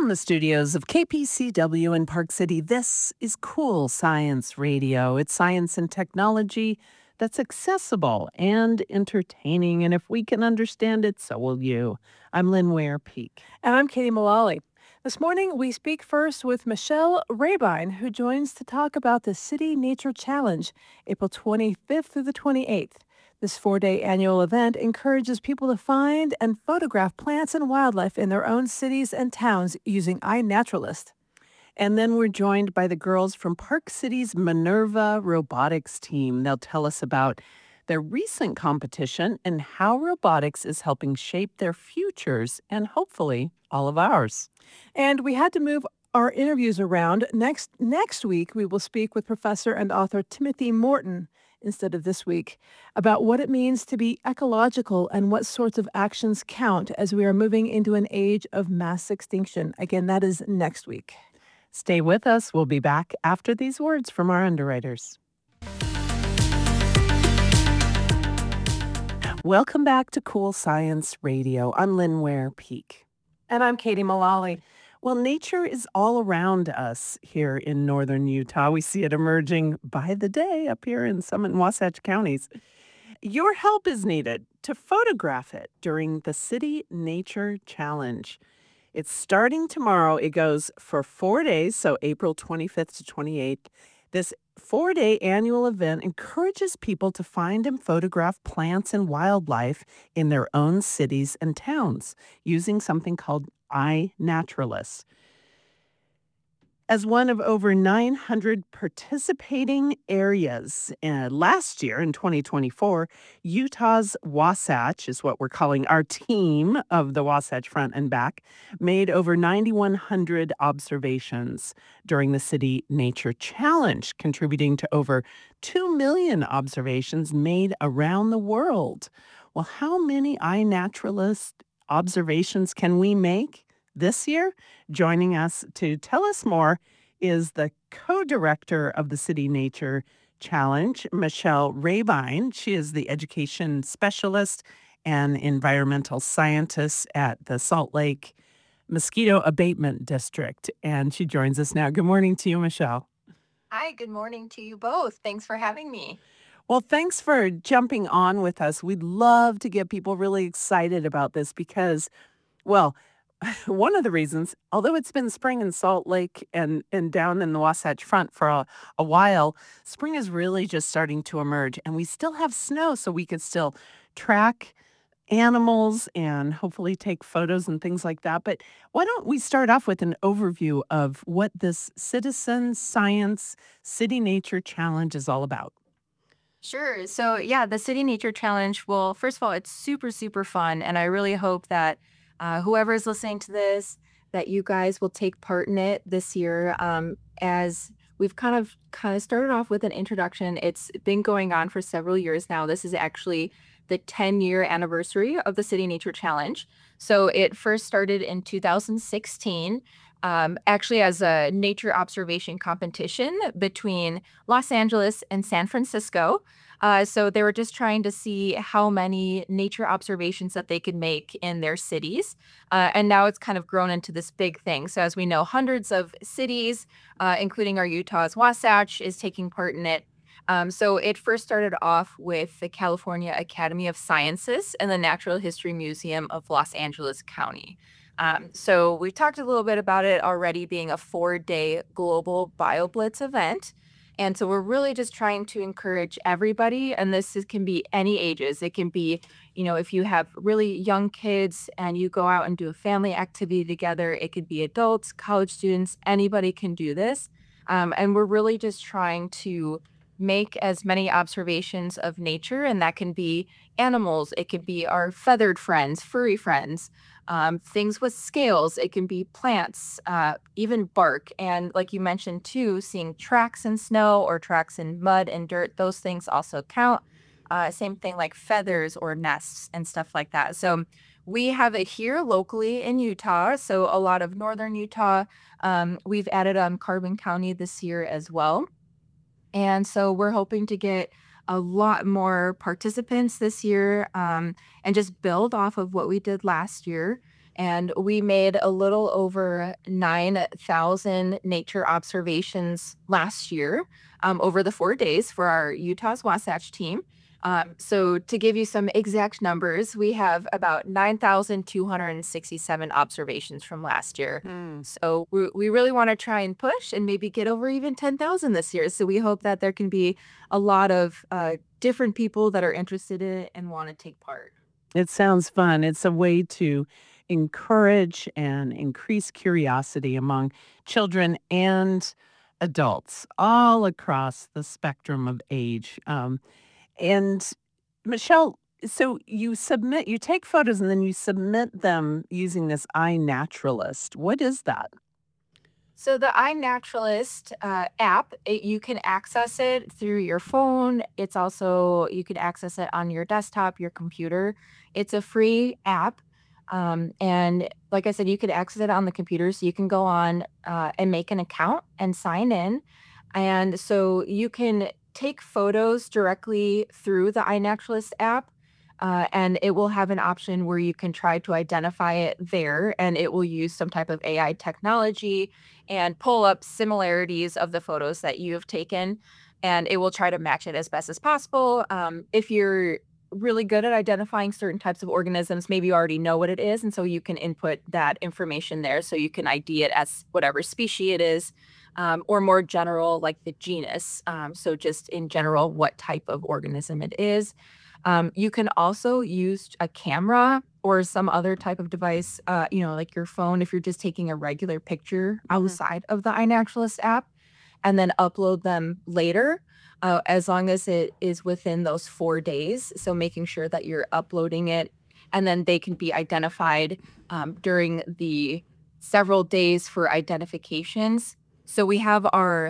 the studios of KPCW in Park City, this is Cool Science Radio. It's science and technology that's accessible and entertaining. And if we can understand it, so will you. I'm Lynn Ware Peak. And I'm Katie Mullally. This morning, we speak first with Michelle Rabine, who joins to talk about the City Nature Challenge, April 25th through the 28th. This 4-day annual event encourages people to find and photograph plants and wildlife in their own cities and towns using iNaturalist. And then we're joined by the girls from Park City's Minerva Robotics team. They'll tell us about their recent competition and how robotics is helping shape their futures and hopefully all of ours. And we had to move our interviews around. Next week, we will speak with professor and author Timothy Morton instead of this week about what it means to be ecological and what sorts of actions count as we are moving into an age of mass extinction. Again, that is next week. Stay with us. We'll be back after these words from our underwriters. Welcome back to Cool Science Radio. I'm Lynn Ware Peak. And I'm Katie Mullally. Well, nature is all around us here in northern Utah. We see it emerging by the day up here in Summit and Wasatch counties. Your help is needed to photograph it during the City Nature Challenge. It's starting tomorrow. It goes for 4 days, so April 25th to 28th. This 4-day annual event encourages people to find and photograph plants and wildlife in their own cities and towns using something called iNaturalist. As one of over 900 participating areas last year in 2024, Utah's Wasatch is what we're calling our team of the Wasatch Front and Back, made over 9,100 observations during the City Nature Challenge, contributing to over 2 million observations made around the world. Well, how many iNaturalist observations can we make this year? Joining us to tell us more is the co-director of the City Nature Challenge, Michelle Rabine. She is the education specialist and environmental scientist at the Salt Lake Mosquito Abatement District. And she joins us now. Good morning to you, Michelle. Hi, good morning to you both. Thanks for having me. Well, thanks for jumping on with us. We'd love to get people really excited about this because, well, one of the reasons, although it's been spring in Salt Lake and down in the Wasatch Front for a while, spring is really just starting to emerge. And we still have snow, so we could still track animals and hopefully take photos and things like that. But why don't we start off with an overview of what this Citizen Science City Nature Challenge is all about? Sure. So, yeah, the City Nature Challenge, well, first of all, it's super, super fun. And I really hope that whoever is listening to this, that you guys will take part in it this year. As we've kind of started off with an introduction, it's been going on for several years now. This is actually the 10-year anniversary of the City Nature Challenge. So it first started in 2016, actually as a nature observation competition between Los Angeles and San Francisco. So they were just trying to see how many nature observations that they could make in their cities. And now it's kind of grown into this big thing. So as we know, hundreds of cities, including our Utah's Wasatch, is taking part in it. So it first started off with the California Academy of Sciences and the Natural History Museum of Los Angeles County. So we talked a little bit about it already being a 4-day global BioBlitz event. And so we're really just trying to encourage everybody, and can be any ages. It can be, if you have really young kids and you go out and do a family activity together, it could be adults, college students, anybody can do this. And we're really just trying to make as many observations of nature, and that can be animals, it could be our feathered friends, furry friends, things with scales, it can be plants, even bark. And like you mentioned too, seeing tracks in snow or tracks in mud and dirt, those things also count. Same thing like feathers or nests and stuff like that. So we have it here locally in Utah. So a lot of northern Utah. We've added Carbon County this year as well. And so we're hoping to get a lot more participants this year, and just build off of what we did last year. And we made a little over 9,000 nature observations last year over the 4 days for our Utah's Wasatch team. So to give you some exact numbers, we have about 9,267 observations from last year. Hmm. So we really want to try and push and maybe get over even 10,000 this year. So we hope that there can be a lot of different people that are interested in it and want to take part. It sounds fun. It's a way to encourage and increase curiosity among children and adults all across the spectrum of age. And Michelle, so you take photos and then you submit them using this iNaturalist. What is that? So the iNaturalist app, you can access it through your phone. It's also, you can access it on your desktop, your computer. It's a free app. And like I said, you could access it on the computer. So you can go on and make an account and sign in. And so you can take photos directly through the iNaturalist app. And it will have an option where you can try to identify it there, and it will use some type of AI technology and pull up similarities of the photos that you have taken, and it will try to match it as best as possible. If you're really good at identifying certain types of organisms, maybe you already know what it is, and so you can input that information there so you can ID it as whatever species it is, or more general, like the genus. So just in general, what type of organism it is. You can also use a camera or some other type of device, like your phone, if you're just taking a regular picture Mhm. outside of the iNaturalist app, and then upload them later, as long as it is within those 4 days. So making sure that you're uploading it, and then they can be identified during the several days for identifications. So we have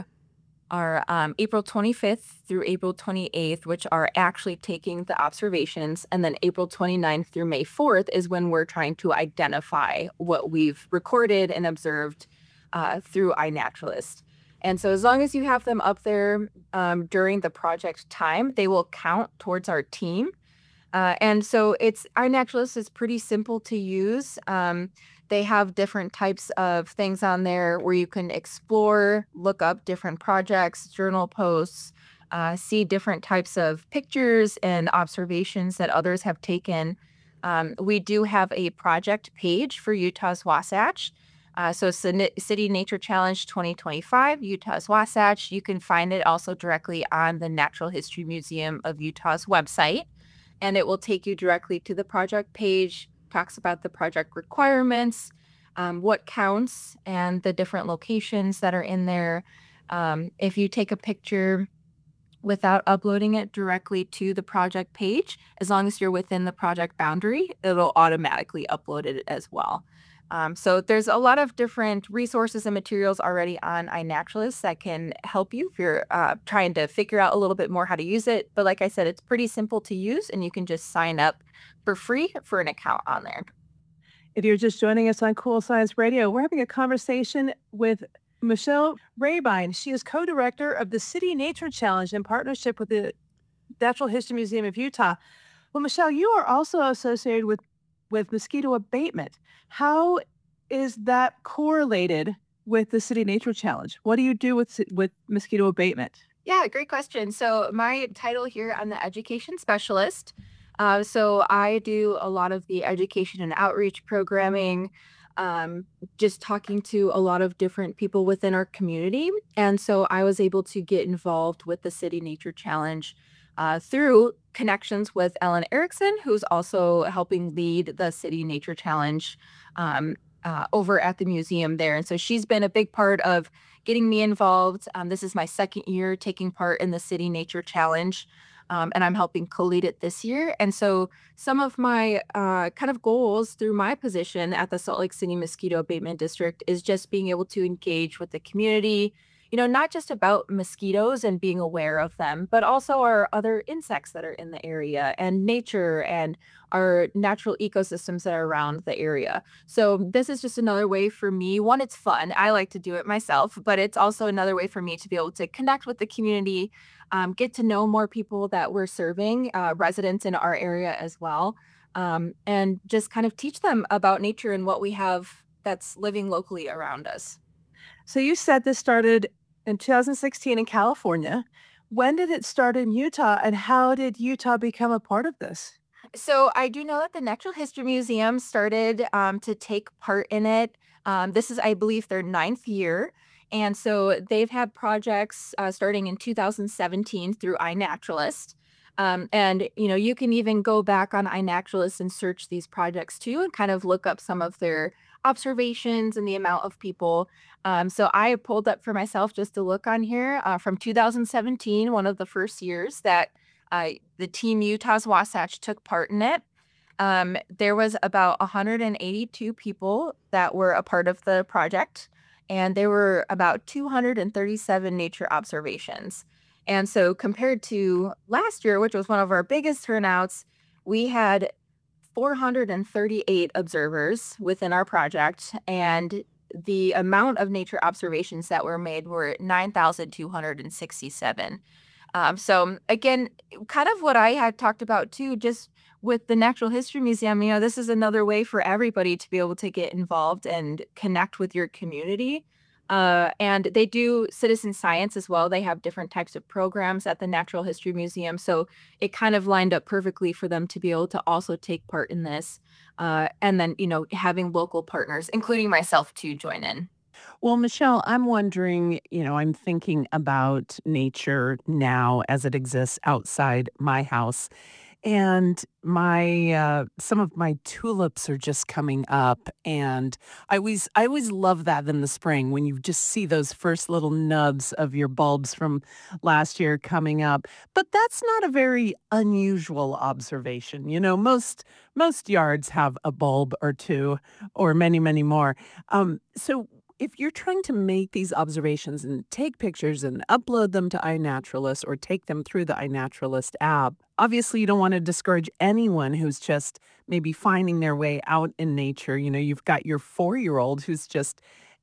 our April 25th through April 28th, which are actually taking the observations. And then April 29th through May 4th is when we're trying to identify what we've recorded and observed through iNaturalist. And so as long as you have them up there during the project time, they will count towards our team. And so it's iNaturalist is pretty simple to use. They have different types of things on there where you can explore, look up different projects, journal posts, see different types of pictures and observations that others have taken. We do have a project page for Utah's Wasatch. So City Nature Challenge 2025, Utah's Wasatch. You can find it also directly on the Natural History Museum of Utah's website, and it will take you directly to the project page, talks about the project requirements, what counts, and the different locations that are in there. If you take a picture without uploading it directly to the project page, as long as you're within the project boundary, it'll automatically upload it as well. So there's a lot of different resources and materials already on iNaturalist that can help you if you're trying to figure out a little bit more how to use it. But like I said, it's pretty simple to use, and you can just sign up for free for an account on there. If you're just joining us on Cool Science Radio, we're having a conversation with Michelle Rabine. She is co-director of the City Nature Challenge in partnership with the Natural History Museum of Utah. Well, Michelle, you are also associated with mosquito abatement. How is that correlated with the City Nature Challenge? What do you do with mosquito abatement? Yeah, great question. So my title here, I'm the education specialist. So I do a lot of the education and outreach programming, just talking to a lot of different people within our community. And so I was able to get involved with the City Nature Challenge through connections with Ellen Erickson, who's also helping lead the City Nature Challenge over at the museum there. And so she's been a big part of getting me involved. This is my second year taking part in the City Nature Challenge, and I'm helping co-lead it this year. And so some of my kind of goals through my position at the Salt Lake City Mosquito Abatement District is just being able to engage with the community, not just about mosquitoes and being aware of them, but also our other insects that are in the area and nature and our natural ecosystems that are around the area. So this is just another way for me. One, it's fun. I like to do it myself, but it's also another way for me to be able to connect with the community, get to know more people that we're serving, residents in our area as well. and just kind of teach them about nature and what we have that's living locally around us. So you said this started in 2016 in California. When did it start in Utah, and how did Utah become a part of this? So I do know that the Natural History Museum started to take part in it. This is, I believe, their ninth year. And so they've had projects starting in 2017 through iNaturalist. And, you can even go back on iNaturalist and search these projects too and kind of look up some of their observations and the amount of people. So I pulled up for myself just to look on here from 2017, one of the first years that the Team Utah's Wasatch took part in it. There was about 182 people that were a part of the project, and there were about 237 nature observations. And so compared to last year, which was one of our biggest turnouts, we had 438 observers within our project, and the amount of nature observations that were made were 9,267. So again, kind of what I had talked about too, just with the Natural History Museum, this is another way for everybody to be able to get involved and connect with your community. And they do citizen science as well. They have different types of programs at the Natural History Museum. So it kind of lined up perfectly for them to be able to also take part in this. And then, having local partners, including myself, to join in. Well, Michelle, I'm wondering, I'm thinking about nature now as it exists outside my house. And my some of my tulips are just coming up, and I always love that in the spring when you just see those first little nubs of your bulbs from last year coming up. But that's not a very unusual observation. Most yards have a bulb or two or many, many more. So if you're trying to make these observations and take pictures and upload them to iNaturalist or take them through the iNaturalist app, obviously you don't want to discourage anyone who's just maybe finding their way out in nature. You've got your 4-year-old who's just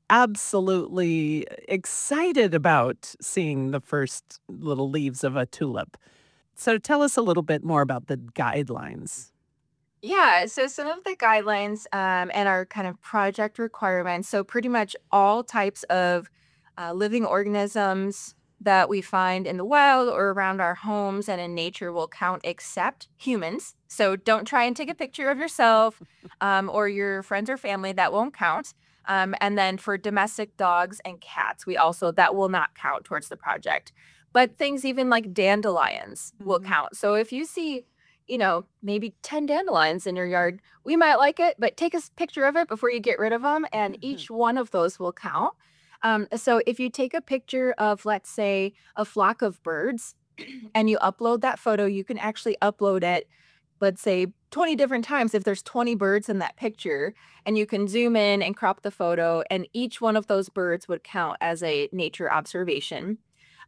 absolutely excited about seeing the first little leaves of a tulip. So tell us a little bit more about the guidelines. Yeah, so some of the guidelines and our kind of project requirements. So, pretty much all types of living organisms that we find in the wild or around our homes and in nature will count except humans. So, don't try and take a picture of yourself or your friends or family, that won't count. And then for domestic dogs and cats, that will not count towards the project. But things even like dandelions will Mhm. count. So, if you see maybe 10 dandelions in your yard. We might like it, but take a picture of it before you get rid of them, and each one of those will count. So if you take a picture of, let's say, a flock of birds and you upload that photo, you can actually upload it, let's say, 20 different times if there's 20 birds in that picture, and you can zoom in and crop the photo, and each one of those birds would count as a nature observation.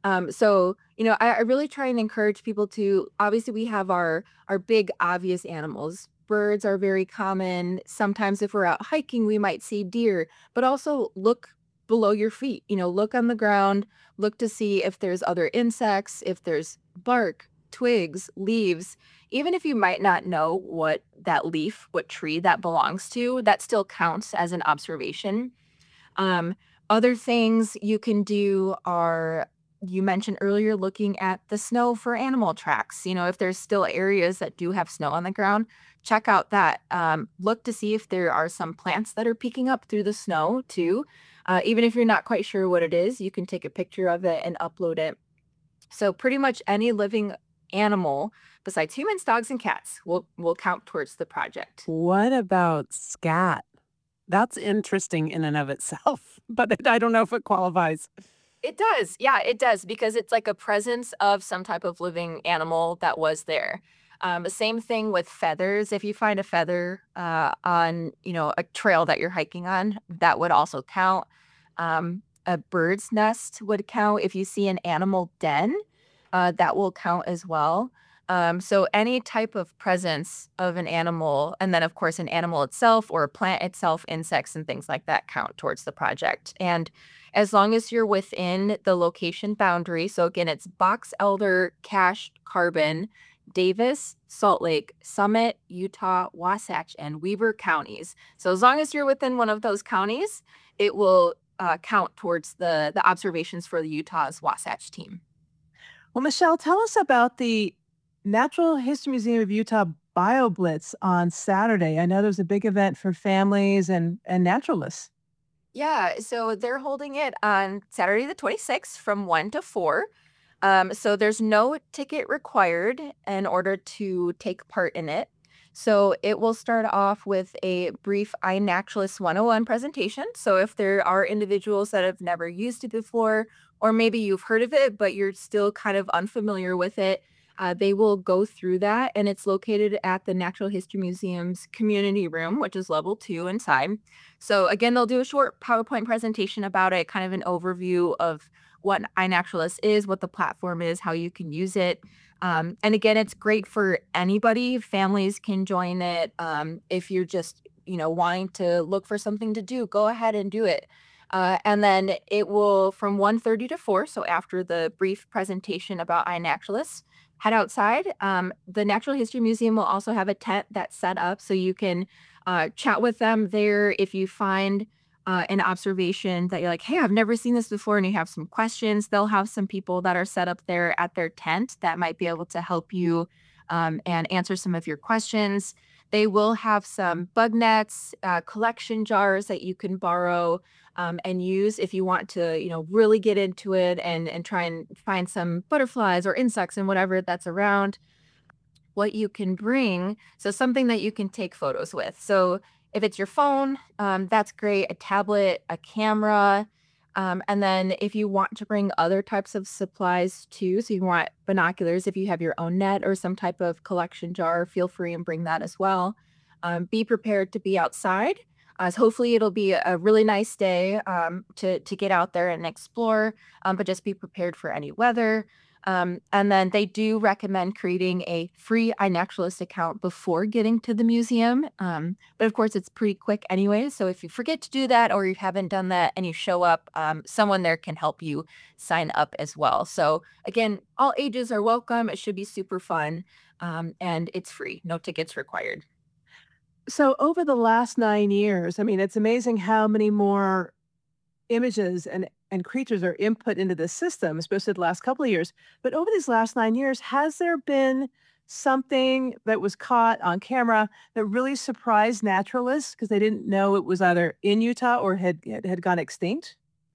So I really try and encourage people to obviously we have our big obvious animals. Birds are very common. Sometimes if we're out hiking, we might see deer, but also look below your feet. Look on the ground, look to see if there's other insects, if there's bark, twigs, leaves. Even if you might not know what tree that belongs to, that still counts as an observation. Um, Other things you can do are you mentioned earlier looking at the snow for animal tracks. If there's still areas that do have snow on the ground, check out that. Look to see if there are some plants that are peeking up through the snow too. Even if you're not quite sure what it is, you can take a picture of it and upload it. So pretty much any living animal besides humans, dogs, and cats will count towards the project. What about scat? That's interesting in and of itself, but I don't know if it qualifies. It does. Yeah, it does because it's like a presence of some type of living animal that was there. Same thing with feathers. If you find a feather on, a trail that you're hiking on, that would also count. A bird's nest would count. If you see an animal den, that will count as well. So any type of presence of an animal, and then of course an animal itself or a plant itself, insects and things like that count towards the project. And as long as you're within the location boundary, so again, it's box elder, cached carbon, Davis, Salt Lake, Summit, Utah, Wasatch, and Weber counties. So as long as you're within one of those counties, it will count towards the observations for the Utah's Wasatch team. Well, Michelle, tell us about the Natural History Museum of Utah BioBlitz on Saturday. I know there's a big event for families and naturalists. Yeah, so they're holding it on Saturday the 26th from 1 to 4. So there's no ticket required in order to take part in it. So it will start off with a brief iNaturalist 101 presentation. So if there are individuals that have never used it before, or maybe you've heard of it, but you're still kind of unfamiliar with it, they will go through that. And it's located at the Natural History Museum's community room, which is level 2 inside. So again, they'll do a short PowerPoint presentation about it, kind of an overview of what iNaturalist is, what the platform is, how you can use it. And again, it's great for anybody. Families can join it. If you're just, wanting to look for something to do, go ahead and do it. And then it will from 1:30 to 4. So after the brief presentation about iNaturalist, head outside. The Natural History Museum will also have a tent that's set up so you can chat with them there if you find an observation that you're like, hey, I've never seen this before, and you have some questions. They'll have some people that are set up there at their tent that might be able to help you and answer some of your questions. They will have some bug nets, collection jars that you can borrow and use if you want to, really get into it and try and find some butterflies or insects and whatever that's around. What you can bring, so something that you can take photos with. So if it's your phone, that's great, a tablet, a camera, and then if you want to bring other types of supplies too, so you want binoculars, if you have your own net or some type of collection jar, feel free and bring that as well. Be prepared to be outside. So hopefully it'll be a really nice day to get out there and explore, but just be prepared for any weather. And then they do recommend creating a free iNaturalist account before getting to the museum. But of course, it's pretty quick anyway. So if you forget to do that or you haven't done that and you show up, someone there can help you sign up as well. So again, all ages are welcome. It should be super fun. And it's free, no tickets required. So over the last 9 years, I mean, it's amazing how many more images and creatures are input into the system, especially the last couple of years. But over these last 9 years, has there been something that was caught on camera that really surprised naturalists because they didn't know it was either in Utah or had gone extinct?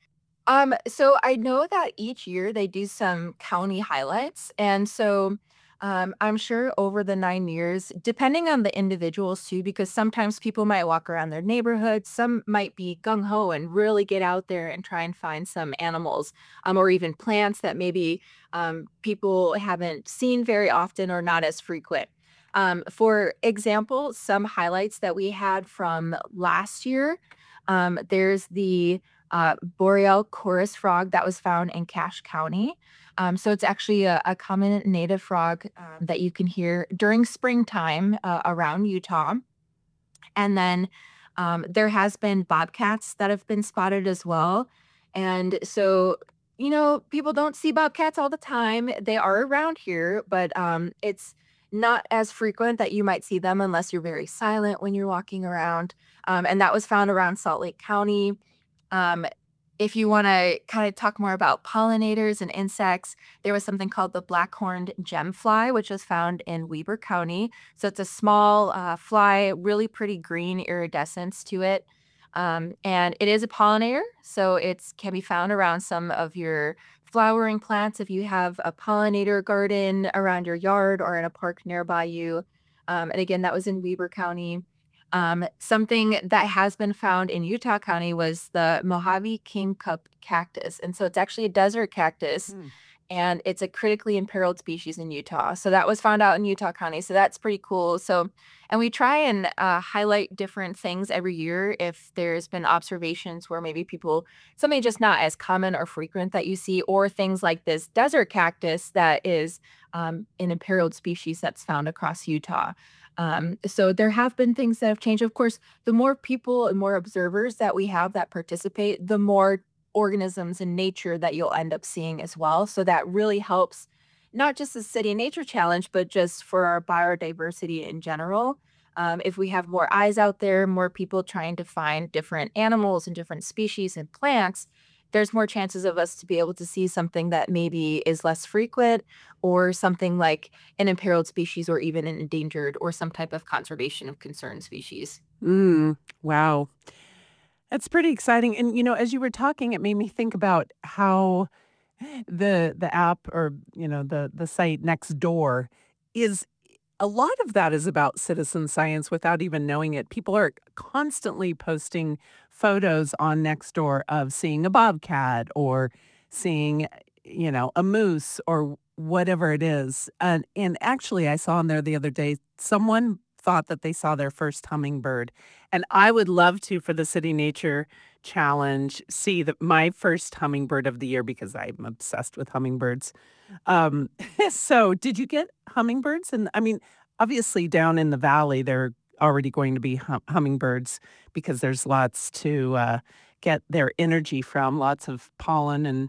So I know that each year they do some county highlights. And so I'm sure over the 9 years, depending on the individuals too, because sometimes people might walk around their neighborhood, some might be gung ho and really get out there and try and find some animals, or even plants that maybe people haven't seen very often or not as frequent. For example, some highlights that we had from last year, there's the boreal chorus frog that was found in Cache County. So it's actually a common native frog that you can hear during springtime around Utah. And then there has been bobcats that have been spotted as well. And so, people don't see bobcats all the time. They are around here, but it's not as frequent that you might see them unless you're very silent when you're walking around. And that was found around Salt Lake County. Um, if you want to kind of talk more about pollinators and insects, there was something called the black-horned gemfly, which was found in Weber County. So it's a small fly, really pretty green iridescence to it. And it is a pollinator, so it can be found around some of your flowering plants if you have a pollinator garden around your yard or in a park nearby you. And again, that was in Weber County. Something that has been found in Utah County was the Mojave King Cup cactus. And so it's actually a desert cactus Mm. and it's a critically imperiled species in Utah. So that was found out in Utah County. So that's pretty cool. So, and we try and highlight different things every year if there's been observations where maybe something just not as common or frequent that you see, or things like this desert cactus that is an imperiled species that's found across Utah. So there have been things that have changed. Of course, the more people and more observers that we have that participate, the more organisms in nature that you'll end up seeing as well. So that really helps not just the City Nature Challenge, but just for our biodiversity in general. If we have more eyes out there, more people trying to find different animals and different species and plants, there's more chances of us to be able to see something that maybe is less frequent or something like an imperiled species or even an endangered or some type of conservation of concerned species. Wow. That's pretty exciting. And, as you were talking, it made me think about how the app or, the site next door is a lot of that is about citizen science without even knowing it. People are constantly posting photos on Nextdoor of seeing a bobcat or seeing, a moose or whatever it is. And actually, I saw on there the other day, someone thought that they saw their first hummingbird. And I would love to, for the City Nature Challenge, see my first hummingbird of the year because I'm obsessed with hummingbirds. Um, so did you get hummingbirds? And I mean, obviously down in the valley, there are already going to be hummingbirds because there's lots to get their energy from, lots of pollen. And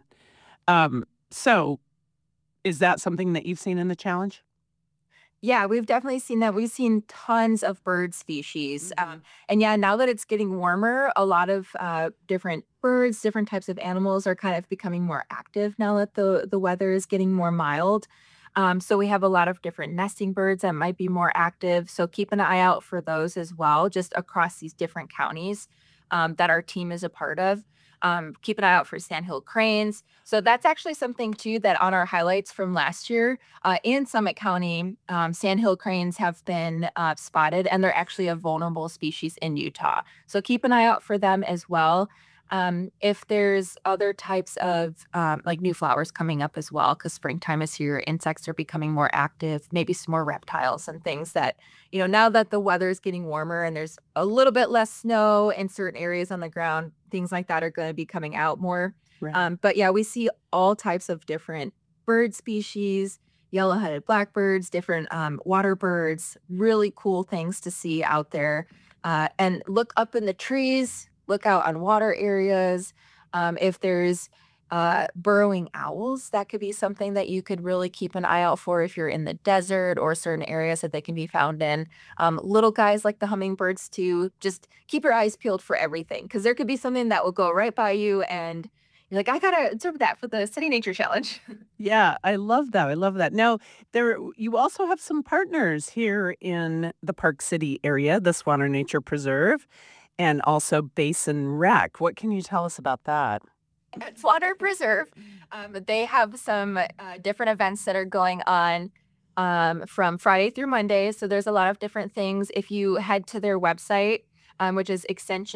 so is that something that you've seen in the challenge? Yeah, we've definitely seen that. We've seen tons of bird species. And yeah, now that it's getting warmer, a lot of different birds, different types of animals are kind of becoming more active now that the weather is getting more mild. So we have a lot of different nesting birds that might be more active. So keep an eye out for those as well, just across these different counties that our team is a part of. Keep an eye out for sandhill cranes. So that's actually something too that on our highlights from last year in Summit County, sandhill cranes have been spotted, and they're actually a vulnerable species in Utah. So keep an eye out for them as well. If there's other types of like new flowers coming up as well, because springtime is here, insects are becoming more active, maybe some more reptiles and things that, now that the weather is getting warmer and there's a little bit less snow in certain areas on the ground, things like that are going to be coming out more. Right. But yeah, we see all types of different bird species, yellow-headed blackbirds, different water birds, really cool things to see out there. And look up in the trees, look out on water areas. If there's burrowing owls, that could be something that you could really keep an eye out for if you're in the desert or certain areas that they can be found in. Little guys like the hummingbirds too. Just keep your eyes peeled for everything because there could be something that will go right by you and you're like, I gotta observe that for the City Nature Challenge. Yeah, I love that. I love that. Now, you also have some partners here in the Park City area, the Swanner Nature Preserve, and also Basin Rec. What can you tell us about that? At Swatter Preserve, they have some different events that are going on from Friday through Monday. So there's a lot of different things. If you head to their website, which is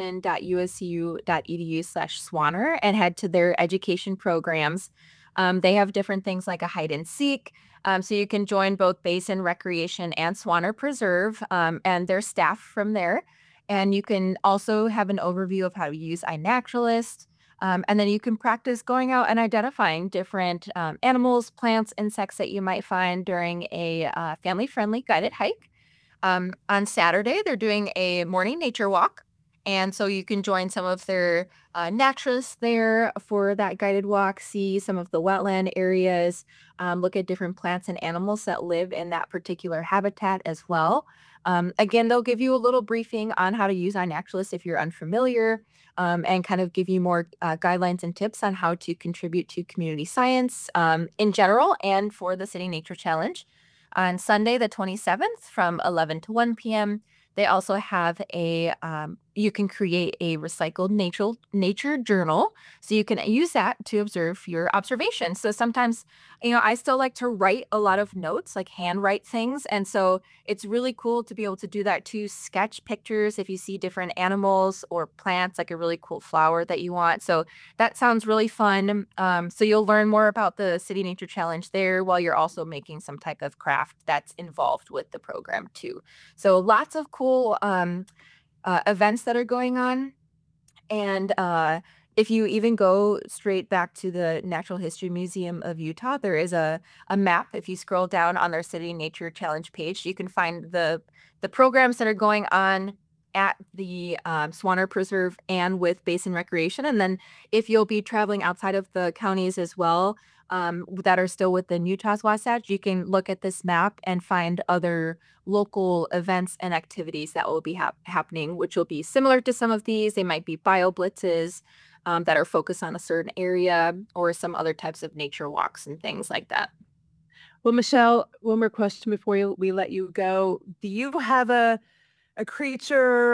extension.usu.edu/Swanner, and head to their education programs, they have different things like a hide and seek. So you can join both Basin Recreation and Swanner Preserve and their staff from there. And you can also have an overview of how to use iNaturalist. And then you can practice going out and identifying different animals, plants, insects that you might find during a family friendly guided hike. On Saturday, they're doing a morning nature walk. And so you can join some of their naturalists there for that guided walk, see some of the wetland areas, look at different plants and animals that live in that particular habitat as well. Again, they'll give you a little briefing on how to use iNaturalist if you're unfamiliar, and kind of give you more guidelines and tips on how to contribute to community science in general and for the City Nature Challenge. On Sunday, the 27th from 11 to 1 p.m., they also have you can create a recycled nature journal. So you can use that to observe your observations. So sometimes, I still like to write a lot of notes, like handwrite things. And so it's really cool to be able to do that too. Sketch pictures if you see different animals or plants, like a really cool flower that you want. So that sounds really fun. So you'll learn more about the City Nature Challenge there while you're also making some type of craft that's involved with the program too. So lots of cool events that are going on. And if you even go straight back to the Natural History Museum of Utah, there is a map. If you scroll down on their City Nature Challenge page, you can find the programs that are going on at the Swanner Preserve and with Basin Recreation. And then if you'll be traveling outside of the counties as well, that are still within Utah's Wasatch, you can look at this map and find other local events and activities that will be happening, which will be similar to some of these. They might be bio blitzes that are focused on a certain area or some other types of nature walks and things like that. Well, Michelle, one more question before we let you go. Do you have a creature,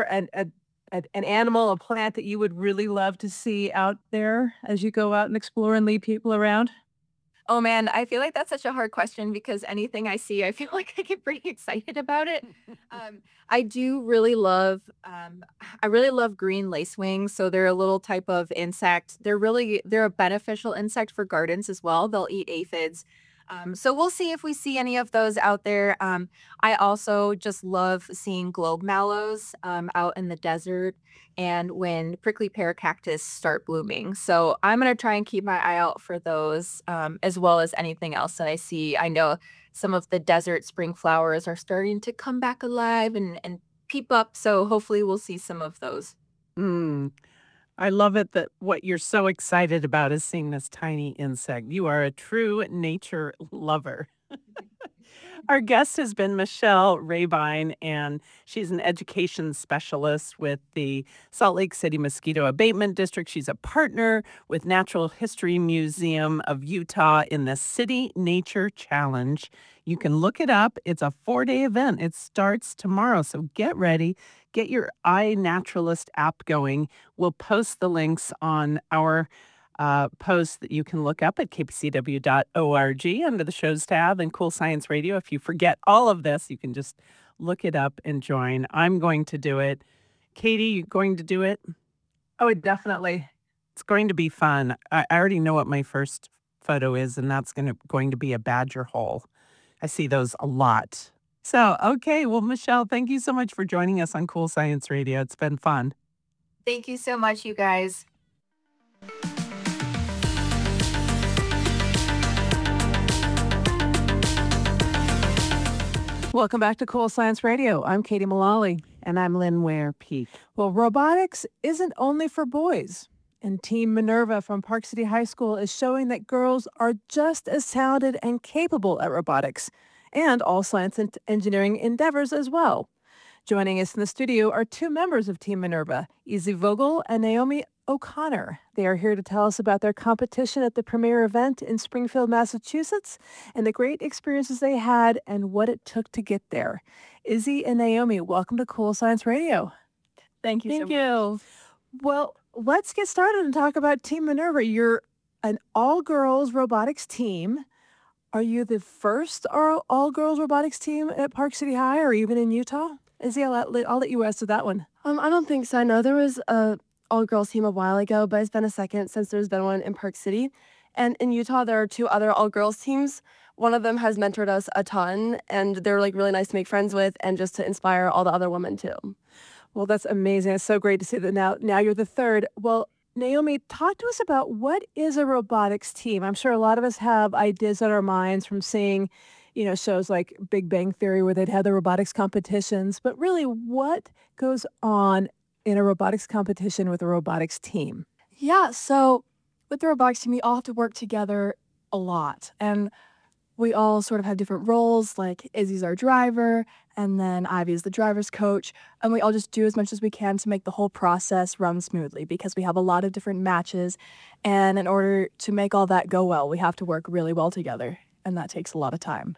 an animal, a plant that you would really love to see out there as you go out and explore and lead people around? Oh man, I feel like that's such a hard question because anything I see, I feel like I get pretty excited about it. I do really love, I really love green lacewings. So they're a little type of insect. They're a beneficial insect for gardens as well. They'll eat aphids. So we'll see if we see any of those out there. I also just love seeing globe mallows out in the desert and when prickly pear cactus start blooming. So I'm going to try and keep my eye out for those as well as anything else that I see. I know some of the desert spring flowers are starting to come back alive and peep up. So hopefully we'll see some of those. Mm. I love it that what you're so excited about is seeing this tiny insect. You are a true nature lover. Our guest has been Michelle Rabine, and she's an education specialist with the Salt Lake City Mosquito Abatement District. She's a partner with Natural History Museum of Utah in the City Nature Challenge. You can look it up. It's a 4-day event. It starts tomorrow, so get ready. Get your iNaturalist app going. We'll post the links on our post that you can look up at kpcw.org under the shows tab and Cool Science Radio. If you forget all of this, you can just look it up and join. I'm going to do it. Katie, you going to do it? Oh, definitely. It's going to be fun. I already know what my first photo is, and that's going to be a badger hole. I see those a lot. So, okay. Well, Michelle, thank you so much for joining us on Cool Science Radio. It's been fun. Thank you so much, you guys. Welcome back to Cool Science Radio. I'm Katie Mullally. And I'm Lynn Ware Peak. Well, robotics isn't only for boys. And Team Minerva from Park City High School is showing that girls are just as talented and capable at robotics and all science and engineering endeavors as well. Joining us in the studio are two members of Team Minerva, Izzy Vogel and Naomi O'Connor. They are here to tell us about their competition at the premier event in Springfield, Massachusetts, and the great experiences they had and what it took to get there. Izzy and Naomi, welcome to Cool Science Radio. Thank you so Thank much. you. Well, let's get started and talk about Team Minerva. You're an all-girls robotics team. Are you the first all-girls robotics team at Park City High or even in Utah? Izzy, I'll let you answer that one. I don't think so. I know there was a all-girls team a while ago, but it's been a second since there's been one in Park City. And in Utah, there are two other all-girls teams. One of them has mentored us a ton, and they're like really nice to make friends with and just to inspire all the other women too. Well, that's amazing. It's so great to see that now you're the third. Well, Naomi, talk to us about what is a robotics team. I'm sure a lot of us have ideas on our minds from seeing, shows like Big Bang Theory where they'd have the robotics competitions. But really, what goes on in a robotics competition with a robotics team? Yeah, so with the robotics team, we all have to work together a lot. And we all sort of have different roles, like Izzy's our driver, and then Ivy's the driver's coach. And we all just do as much as we can to make the whole process run smoothly because we have a lot of different matches. And in order to make all that go well, we have to work really well together. And that takes a lot of time.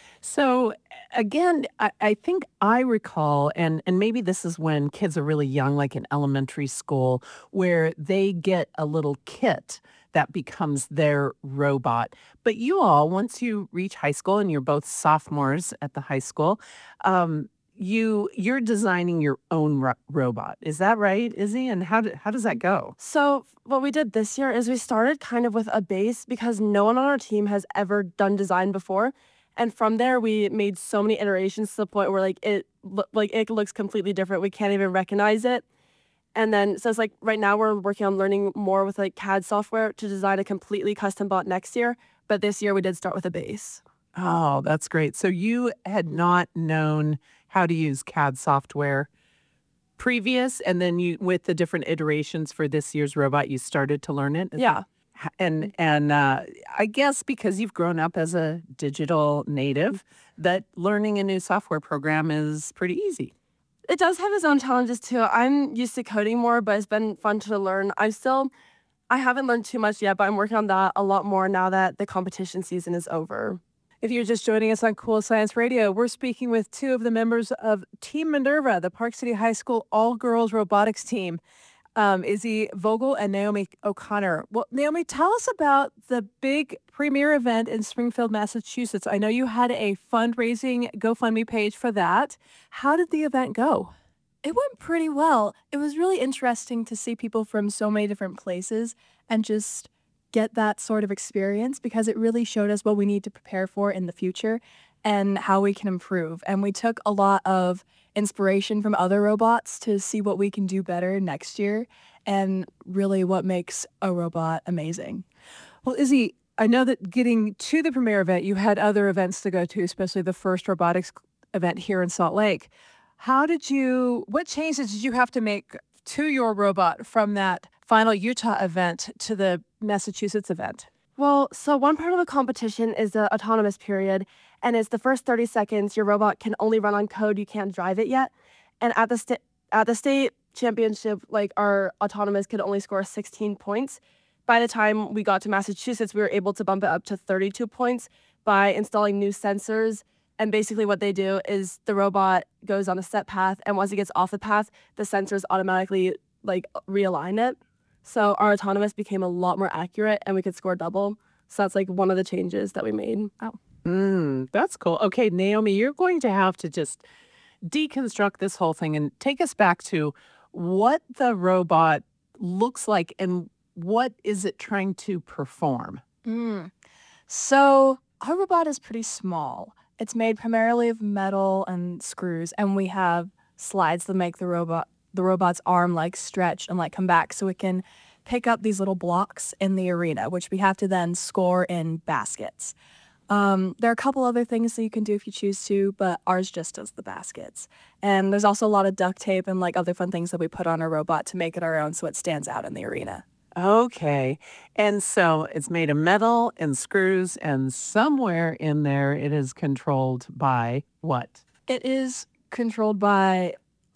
So again, I think I recall, and maybe this is when kids are really young, like in elementary school, where they get a little kit that becomes their robot. But you all, once you reach high school and you're both sophomores at the high school, you're designing your own robot. Is that right, Izzy? And how does that go? So what we did this year is we started kind of with a base because no one on our team has ever done design before. And from there, we made so many iterations to the point where it looks completely different. We can't even recognize it. And then so it's like right now we're working on learning more with like CAD software to design a completely custom bot next year. But this year we did start with a base. Oh, that's great. So you had not known how to use CAD software previous, and then you, with the different iterations for this year's robot, you started to learn it? Yeah. And I guess because you've grown up as a digital native, that learning a new software program is pretty easy. It does have its own challenges too. I'm used to coding more, but it's been fun to learn. I haven't learned too much yet, but I'm working on that a lot more now that the competition season is over. If you're just joining us on Cool Science Radio, we're speaking with two of the members of Team Minerva, the Park City High School all-girls robotics team, Izzy Vogel and Naomi O'Connor. Well, Naomi, tell us about the big premiere event in Springfield, Massachusetts. I know you had a fundraising GoFundMe page for that. How did the event go? It went pretty well. It was really interesting to see people from so many different places and just get that sort of experience because it really showed us what we need to prepare for in the future and how we can improve. And we took a lot of inspiration from other robots to see what we can do better next year and really what makes a robot amazing. Well, Izzy, I know that getting to the premiere event, you had other events to go to, especially the first robotics event here in Salt Lake. What changes did you have to make to your robot from that final Utah event to the Massachusetts event? Well, so one part of the competition is the autonomous period, and it's the first 30 seconds your robot can only run on code, you can't drive it yet. And at the state championship, like our autonomous could only score 16 points. By the time we got to Massachusetts, we were able to bump it up to 32 points by installing new sensors. And basically what they do is the robot goes on a set path, and once it gets off the path, the sensors automatically realign it. So our autonomous became a lot more accurate and we could score double. So that's one of the changes that we made. That's cool. Okay, Naomi, you're going to have to just deconstruct this whole thing and take us back to what the robot looks like and what is it trying to perform? So our robot is pretty small. It's made primarily of metal and screws, and we have slides that make the robot's arm stretch and come back so it can pick up these little blocks in the arena, which we have to then score in baskets. There are a couple other things that you can do if you choose to, but ours just does the baskets. And there's also a lot of duct tape and other fun things that we put on our robot to make it our own so it stands out in the arena. Okay. And so it's made of metal and screws, and somewhere in there it is controlled by what? It is controlled by,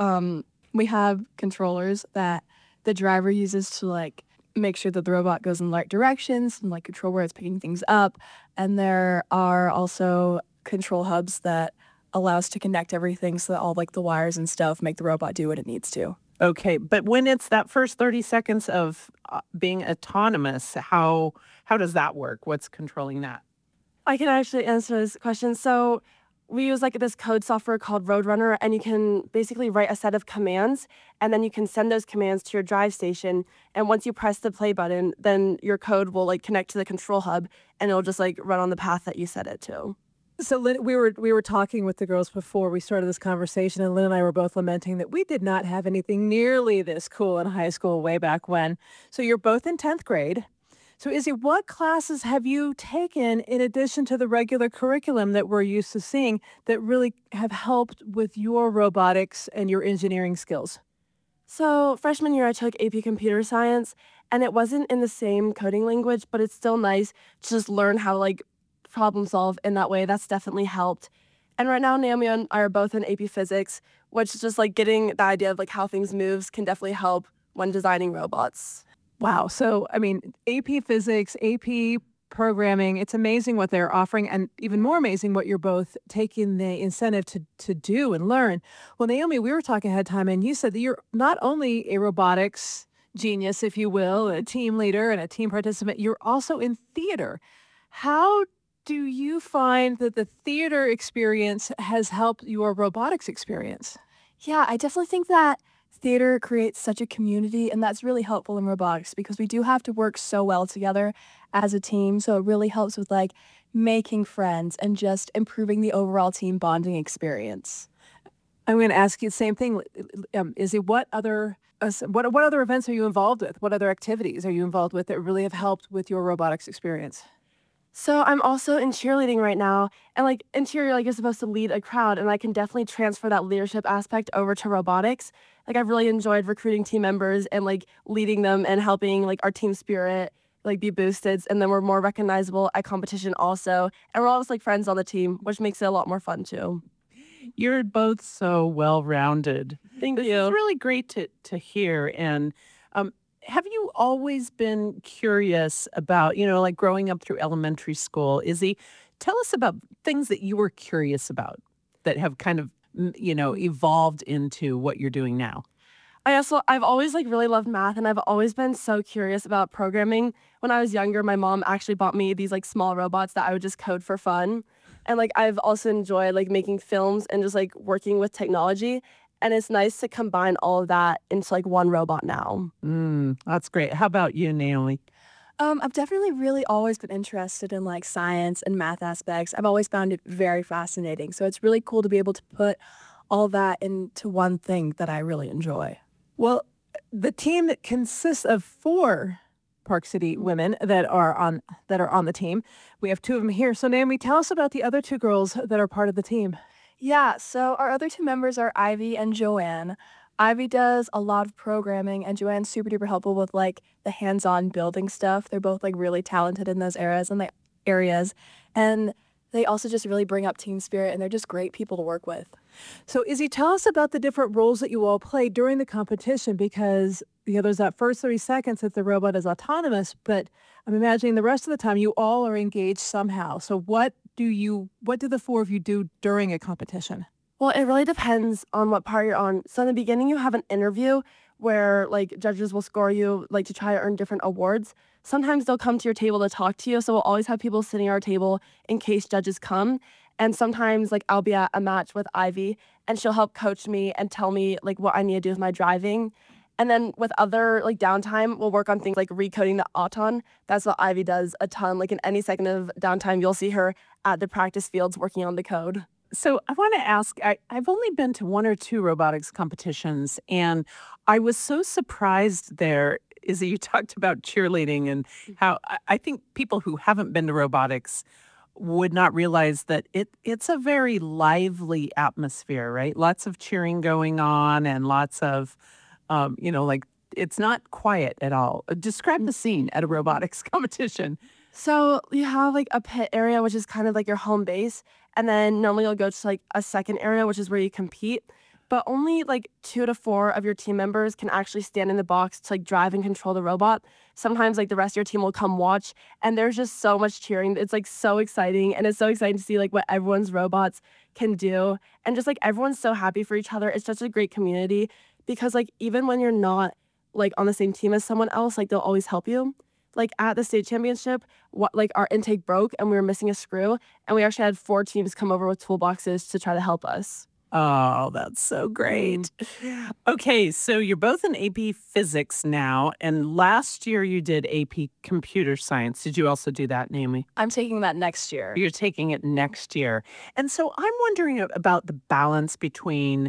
we have controllers that the driver uses to make sure that the robot goes in the right directions and control where it's picking things up. And there are also control hubs that allow us to connect everything so that all the wires and stuff make the robot do what it needs to. Okay, but when it's that first 30 seconds of being autonomous, how does that work? What's controlling that? I can actually answer this question. So we use this code software called Roadrunner, and you can basically write a set of commands, and then you can send those commands to your drive station. And once you press the play button, then your code will connect to the control hub, and it'll just run on the path that you set it to. So Lynn, we were talking with the girls before we started this conversation, and Lynn and I were both lamenting that we did not have anything nearly this cool in high school way back when. So you're both in 10th grade. So Izzy, what classes have you taken in addition to the regular curriculum that we're used to seeing that really have helped with your robotics and your engineering skills? So freshman year, I took AP Computer Science, and it wasn't in the same coding language, but it's still nice to just learn how problem solve in that way. That's definitely helped. And right now, Naomi and I are both in AP Physics, which is just getting the idea of how things moves can definitely help when designing robots. Wow. So, I mean, AP Physics, AP Programming, it's amazing what they're offering, and even more amazing what you're both taking the incentive to do and learn. Well, Naomi, we were talking ahead of time, and you said that you're not only a robotics genius, if you will, a team leader and a team participant, you're also in theater. How do you find that the theater experience has helped your robotics experience? Yeah, I definitely think that theater creates such a community, and that's really helpful in robotics because we do have to work so well together as a team. So it really helps with making friends and just improving the overall team bonding experience. I'm going to ask you the same thing. Izzy, what other events are you involved with? What other activities are you involved with that really have helped with your robotics experience? So I'm also in cheerleading right now, and in cheer, you're supposed to lead a crowd, and I can definitely transfer that leadership aspect over to robotics. I've really enjoyed recruiting team members and leading them and helping our team spirit like be boosted, and then we're more recognizable at competition also. And we're all just like friends on the team, which makes it a lot more fun too. You're both so well-rounded. Thank This is you. really great to hear. And um, have you always been curious about, like growing up through elementary school? Izzy, tell us about things that you were curious about that have kind of, evolved into what you're doing now. I've always like really loved math, and I've always been so curious about programming. When I was younger, my mom actually bought me these like small robots that I would just code for fun. And like I've also enjoyed like making films and just like working with technology. And it's nice to combine all of that into like one robot now. That's great. How about you, Naomi? I've definitely really always been interested in like science and math aspects. I've always found it very fascinating. So it's really cool to be able to put all that into one thing that I really enjoy. Well, the team that consists of 4 Park City women that are on the team. We have 2 of them here. So Naomi, tell us about the other 2 girls that are part of the team. Yeah, so our other 2 members are Ivy and Joanne. Ivy does a lot of programming, and Joanne's super duper helpful with like the hands-on building stuff. They're both like really talented in those areas, and they also just really bring up team spirit, and they're just great people to work with. So Izzy, tell us about the different roles that you all play during the competition, because there's that first 30 seconds that the robot is autonomous, but I'm imagining the rest of the time you all are engaged somehow. So what do the 4 of you do during a competition? Well, it really depends on what part you're on. So in the beginning, you have an interview where like judges will score you like to try to earn different awards. Sometimes they'll come to your table to talk to you. So we'll always have people sitting at our table in case judges come. And sometimes like I'll be at a match with Ivy, and she'll help coach me and tell me like what I need to do with my driving. And then with other like downtime, we'll work on things like recoding the Auton. That's what Ivy does a ton. Like in any second of downtime, you'll see her at the practice fields working on the code. So I want to ask, I've only been to 1 or 2 robotics competitions, and I was so surprised there, is that you talked about cheerleading and how I think people who haven't been to robotics would not realize that it's a very lively atmosphere, right? Lots of cheering going on and lots of, like it's not quiet at all. Describe the scene at a robotics competition. So you have like a pit area, which is kind of like your home base. And then normally you'll go to like a second area, which is where you compete. But only like 2 to 4 of your team members can actually stand in the box to like drive and control the robot. Sometimes like the rest of your team will come watch, and there's just so much cheering. It's like so exciting, and it's so exciting to see like what everyone's robots can do. And just like everyone's so happy for each other. It's such a great community because like even when you're not like on the same team as someone else, like they'll always help you. Like at the state championship, like our intake broke and we were missing a screw, and we actually had 4 teams come over with toolboxes to try to help us. Oh, that's so great. Okay, so you're both in AP Physics now, and last year you did AP Computer Science. Did you also do that, Naomi? I'm taking that next year. You're taking it next year. And so I'm wondering about the balance between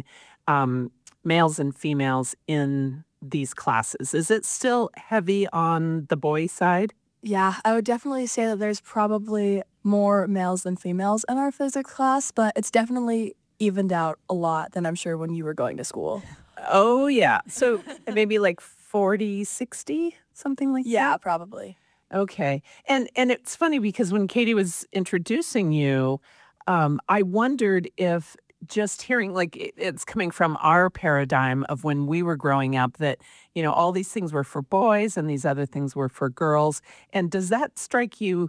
males and females in these classes. Is it still heavy on the boy side? Yeah, I would definitely say that there's probably more males than females in our physics class, but it's definitely evened out a lot than I'm sure when you were going to school. Oh, yeah. So maybe like 40, 60, something like Yeah, that? probably. Okay. And it's funny because when Katie was introducing you, I wondered if just hearing like it's coming from our paradigm of when we were growing up that, all these things were for boys and these other things were for girls. And does that strike you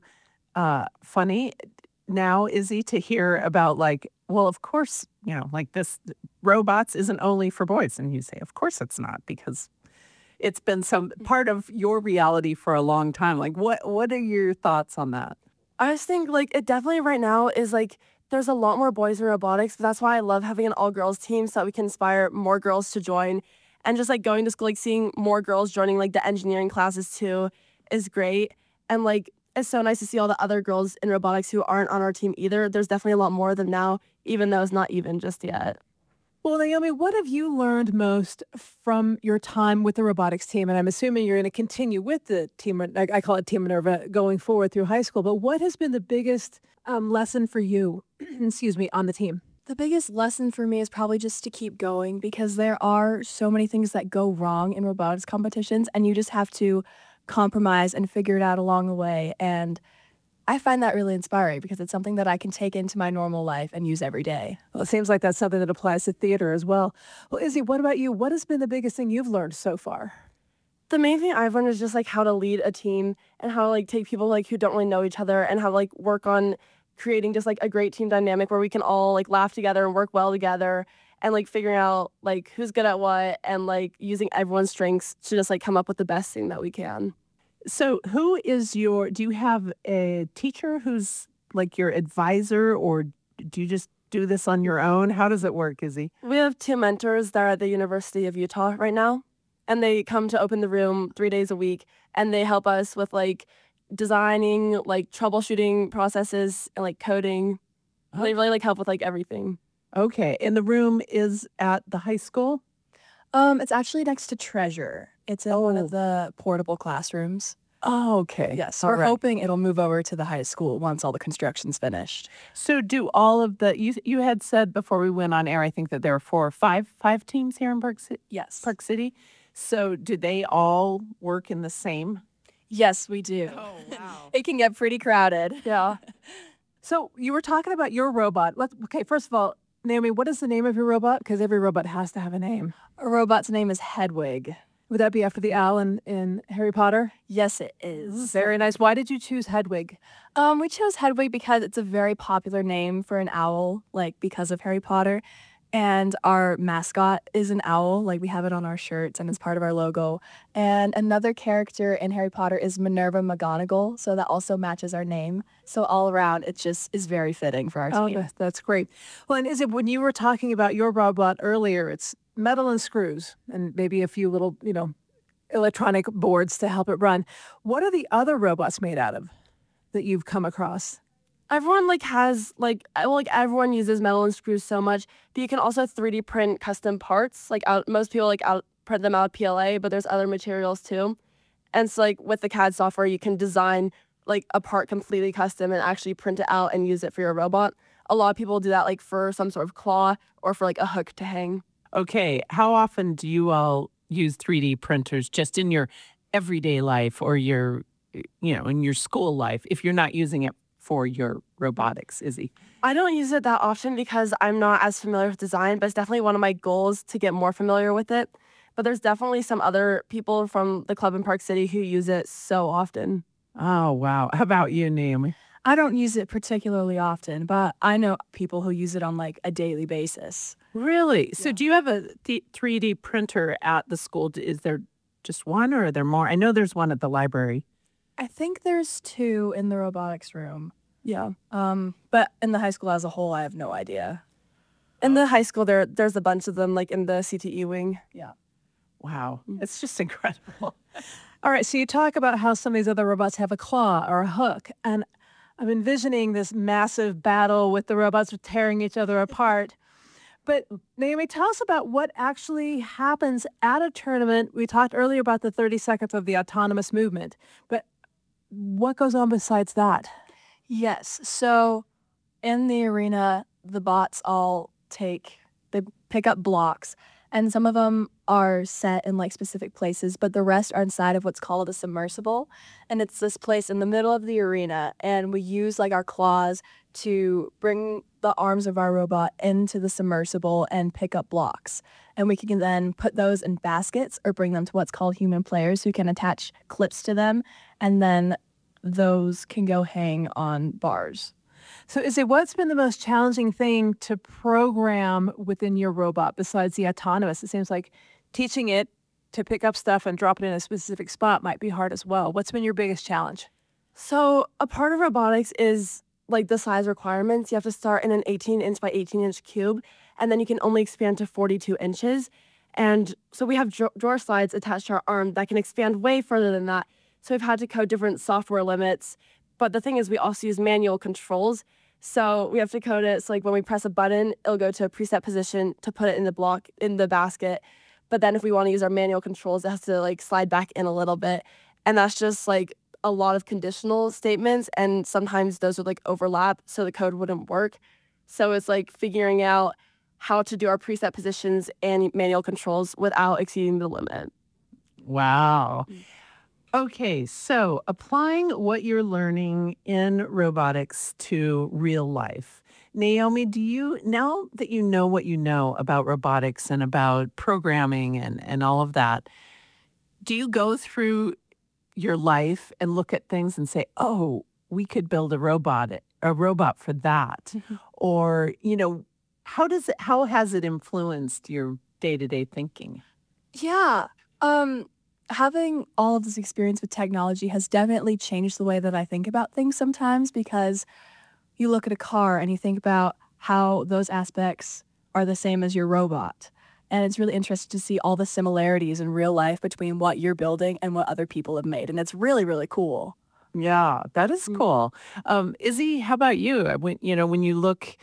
funny now, Izzy, to hear about like, well, of course, like this robots isn't only for boys. And you say, of course it's not, because it's been some part of your reality for a long time. Like, what are your thoughts on that? I just think like it definitely right now is like there's a lot more boys in robotics, but that's why I love having an all girls team so that we can inspire more girls to join. And just like going to school, like seeing more girls joining like the engineering classes too is great. And like it's so nice to see all the other girls in robotics who aren't on our team either. There's definitely a lot more of them now, even though it's not even just yet. Well, Naomi, what have you learned most from your time with the robotics team? And I'm assuming you're going to continue with the team, I call it Team Minerva, going forward through high school. But what has been the biggest lesson for you, excuse me, on the team? The biggest lesson for me is probably just to keep going because there are so many things that go wrong in robotics competitions, and you just have to compromise and figure it out along the way. And I find that really inspiring because it's something that I can take into my normal life and use every day. Well, it seems like that's something that applies to theater as well. Well, Izzy, what about you? What has been the biggest thing you've learned so far? The main thing I've learned is just like how to lead a team and how to like take people like who don't really know each other and how to like work on creating just like a great team dynamic where we can all like laugh together and work well together and like figuring out like who's good at what and like using everyone's strengths to just like come up with the best thing that we can. So do you have a teacher who's like your advisor, or do you just do this on your own? How does it work, Izzy? We have 2 mentors that are at the University of Utah right now, and they come to open the room 3 days a week, and they help us with like designing, like troubleshooting processes and like coding. They really like help with like everything. Okay. And the room is at the high school? It's actually next to Treasure. It's in one of the portable classrooms. Oh, okay. Yes, All we're right. hoping it'll move over to the high school once all the construction's finished. So do all of you had said before we went on air, I think that there are 4 or 5 teams here in Yes. Park City. So do they all work in the same? Yes, we do. Oh, wow. It can get pretty crowded. Yeah. So you were talking about your robot. Okay, first of all, Naomi, what is the name of your robot? Because every robot has to have a name. Our robot's name is Hedwig. Would that be after the owl in Harry Potter? Yes, it is. Very nice. Why did you choose Hedwig? We chose Hedwig because it's a very popular name for an owl, like because of Harry Potter. And our mascot is an owl, like we have it on our shirts and it's part of our logo. And another character in Harry Potter is Minerva McGonagall, so that also matches our name. So all around, it just is very fitting for our Oh, team. that's great. Well, and is it when you were talking about your robot earlier, it's metal and screws and maybe a few little, electronic boards to help it run. What are the other robots made out of that you've come across? Everyone everyone uses metal and screws so much, but you can also 3D print custom parts. Most people print them out of PLA, but there's other materials too. And so like with the CAD software, you can design like a part completely custom and actually print it out and use it for your robot. A lot of people do that like for some sort of claw or for like a hook to hang. Okay. How often do you all use 3D printers just in your everyday life or your, in your school life if you're not using it for your robotics, Izzy? I don't use it that often because I'm not as familiar with design, but it's definitely one of my goals to get more familiar with it. But there's definitely some other people from the club in Park City who use it so often. Oh, wow. How about you, Naomi? I don't use it particularly often, but I know people who use it on like a daily basis. Really? So do you have a 3D printer at the school? Is there just one or are there more? I know there's one at the library. I think there's 2 in the robotics room. Yeah. But in the high school as a whole, I have no idea. In the high school, there's a bunch of them like in the CTE wing. Yeah. Wow. It's just incredible. All right, so you talk about how some of these other robots have a claw or a hook, and I'm envisioning this massive battle with the robots tearing each other apart. But Naomi, tell us about what actually happens at a tournament. We talked earlier about the 30 seconds of the autonomous movement, but what goes on besides that? Yes. So in the arena, the bots they pick up blocks, and some of them are set in like specific places, but the rest are inside of what's called a submersible. And it's this place in the middle of the arena, and we use like our claws to bring the arms of our robot into the submersible and pick up blocks. And we can then put those in baskets or bring them to what's called human players who can attach clips to them, and then those can go hang on bars. So what's been the most challenging thing to program within your robot besides the autonomous? It seems like teaching it to pick up stuff and drop it in a specific spot might be hard as well. What's been your biggest challenge? So a part of robotics is like the size requirements. You have to start in an 18-inch by 18-inch cube, and then you can only expand to 42 inches. And so we have drawer slides attached to our arm that can expand way further than that. So we've had to code different software limits. But the thing is, we also use manual controls. So we have to code it. So like when we press a button, it'll go to a preset position to put it in the basket. But then if we want to use our manual controls, it has to like slide back in a little bit. And that's just like a lot of conditional statements. And sometimes those would like overlap, so the code wouldn't work. So it's like figuring out how to do our preset positions and manual controls without exceeding the limit. Wow. Okay, so applying what you're learning in robotics to real life. Naomi, do you, now that you know what you know about robotics and about programming and all of that, do you go through your life and look at things and say, "Oh, we could build a robot for that." Mhm. Or, how has it influenced your day-to-day thinking? Yeah. Um, Having all of this experience with technology has definitely changed the way that I think about things sometimes because you look at a car and you think about how those aspects are the same as your robot. And it's really interesting to see all the similarities in real life between what you're building and what other people have made. And it's really, really cool. Yeah, that is cool. Izzy, how about you? When you look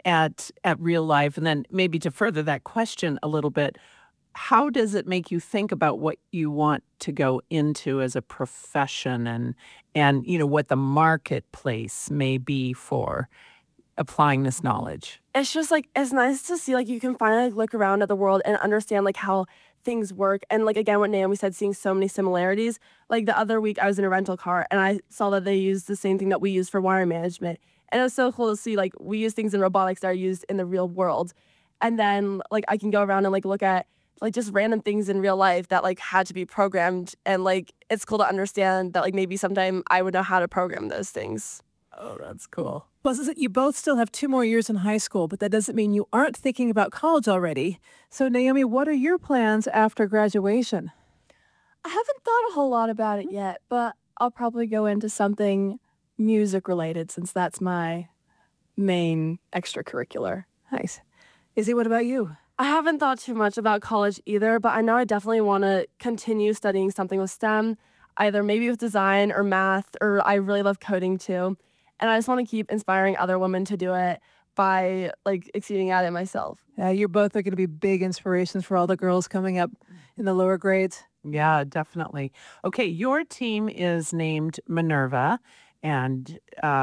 at real life, and then maybe to further that question a little bit, how does it make you think about what you want to go into as a profession and what the marketplace may be for applying this knowledge? It's just like it's nice to see like you can finally like, look around at the world and understand like how things work and like again what Naomi said, seeing so many similarities. Like the other week I was in a rental car and I saw that they used the same thing that we use for wire management. And it was so cool to see like we use things in robotics that are used in the real world. And then like I can go around and like look at like just random things in real life that like had to be programmed and like it's cool to understand that like maybe sometime I would know how to program those things. Oh, that's cool. Plus, is that you both still have 2 more years in high school, but that doesn't mean you aren't thinking about college already. So, Naomi, what are your plans after graduation? I haven't thought a whole lot about it yet, but I'll probably go into something music related since that's my main extracurricular. Nice. Izzy, what about you? I haven't thought too much about college either, but I know I definitely want to continue studying something with STEM, either maybe with design or math, or I really love coding too. And I just want to keep inspiring other women to do it by like exceeding at it myself. You both are going to be big inspirations for all the girls coming up in the lower grades. Yeah, definitely. Okay, your team is named Minerva, and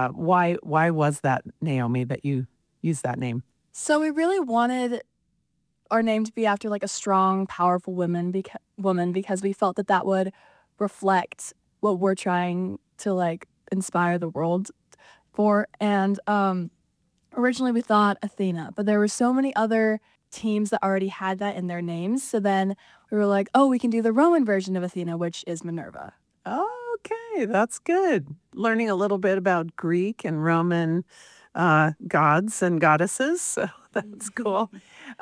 why was that, Naomi, that you used that name? So we really wanted our name to be after like a strong, powerful woman because we felt that that would reflect what we're trying to like inspire the world for. And originally we thought Athena, but there were so many other teams that already had that in their names. So then we were like, oh, we can do the Roman version of Athena, which is Minerva. Okay, that's good. Learning a little bit about Greek and Roman gods and goddesses. So that's cool.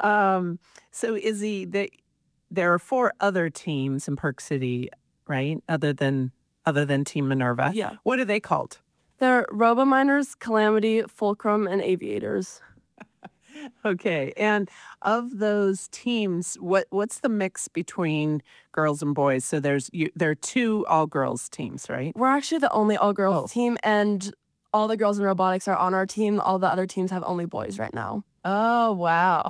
So Izzy, there are four other teams in Park City, right? Other than Team Minerva. Yeah. What are they called? They're RoboMiners, Calamity, Fulcrum, and Aviators. Okay. And of those teams, what's the mix between girls and boys? So there are two all girls teams, right? We're actually the only all girls Oh. team, and all the girls in robotics are on our team. All the other teams have only boys right now. Oh, wow.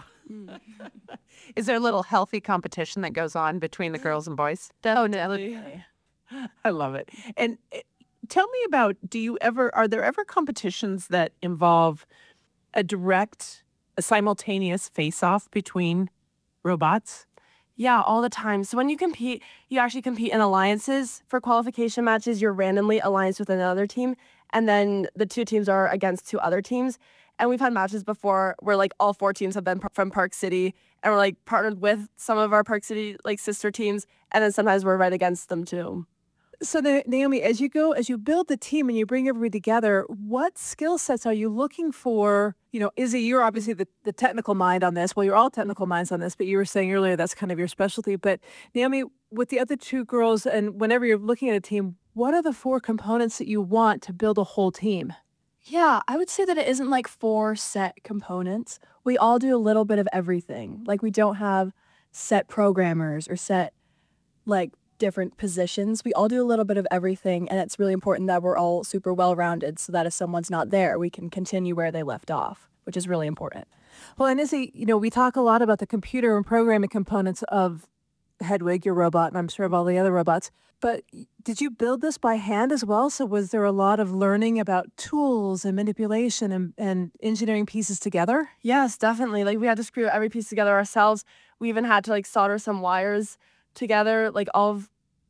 Is there a little healthy competition that goes on between the girls and boys? Definitely. I love it. And tell me about, are there ever competitions that involve a simultaneous face-off between robots? Yeah, all the time. So when you compete, you actually compete in alliances. For qualification matches, you're randomly allianced with another team, and then the two teams are against two other teams. And we've had matches before where like all four teams have been from Park City, and we're like partnered with some of our Park City like sister teams, and then sometimes we're right against them too. So, Naomi, as you build the team and you bring everybody together, what skill sets are you looking for? Izzy, you're obviously the technical mind on this. Well, you're all technical minds on this, but you were saying earlier that's kind of your specialty. But Naomi, with the other two girls, and whenever you're looking at a team, what are the four components that you want to build a whole team? Yeah, I would say that it isn't like four set components. We all do a little bit of everything. Like we don't have set programmers or set like different positions. We all do a little bit of everything, and it's really important that we're all super well-rounded so that if someone's not there, we can continue where they left off, which is really important. Well, and Izzy, we talk a lot about the computer and programming components of Hedwig, your robot, and I'm sure of all the other robots. But did you build this by hand as well? So was there a lot of learning about tools and manipulation and engineering pieces together? Yes, definitely. Like we had to screw every piece together ourselves. We even had to like solder some wires together. Like all of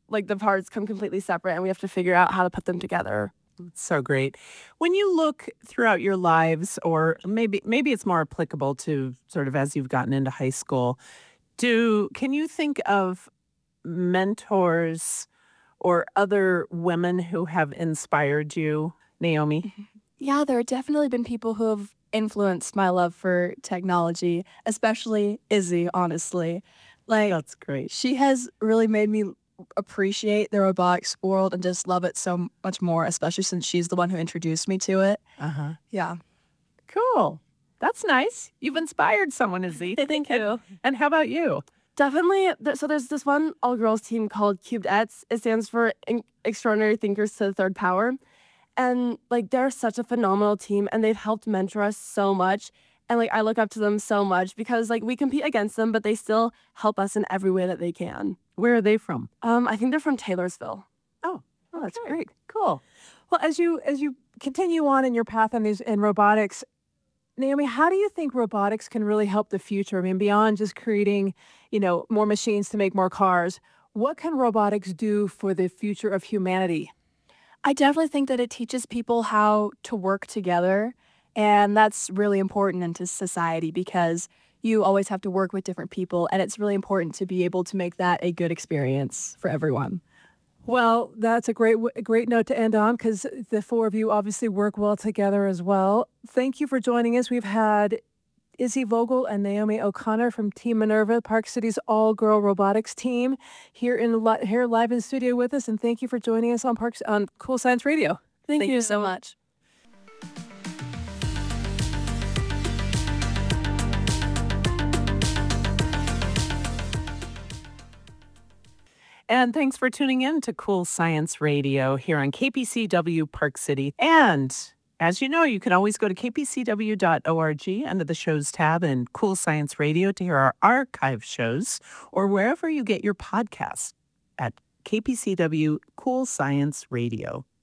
like the parts come completely separate and we have to figure out how to put them together. So great. When you look throughout your lives, or maybe it's more applicable to sort of as you've gotten into high school, can you think of mentors or other women who have inspired you, Naomi? Yeah, there have definitely been people who have influenced my love for technology, especially Izzy, honestly. Like, That's great. she has really made me appreciate the robotics world and just love it so much more, especially since she's the one who introduced me to it. Uh-huh. Yeah. Cool. That's nice. You've inspired someone, Izzy. Thank you. And how about you? Definitely. So there's this one all-girls team called Cubed-ettes. It stands for Extraordinary Thinkers to the Third Power. And like they're such a phenomenal team and they've helped mentor us so much. And like I look up to them so much because like we compete against them, but they still help us in every way that they can. Where are they from? I think they're from Taylorsville. Oh, that's Okay. great. Cool. Well, as you continue on in your path in robotics, Naomi, how do you think robotics can really help the future? I mean, beyond just creating, more machines to make more cars, what can robotics do for the future of humanity? I definitely think that it teaches people how to work together. And that's really important into society because you always have to work with different people. And it's really important to be able to make that a good experience for everyone. Well, that's a great note to end on because the four of you obviously work well together as well. Thank you for joining us. We've had Izzy Vogel and Naomi O'Connor from Team Minerva, Park City's all-girl robotics team, here live in studio with us. And thank you for joining us on Cool Science Radio. Thank you so much. And thanks for tuning in to Cool Science Radio here on KPCW Park City. And as you know, you can always go to kpcw.org under the shows tab and Cool Science Radio to hear our archive shows or wherever you get your podcasts at KPCW Cool Science Radio.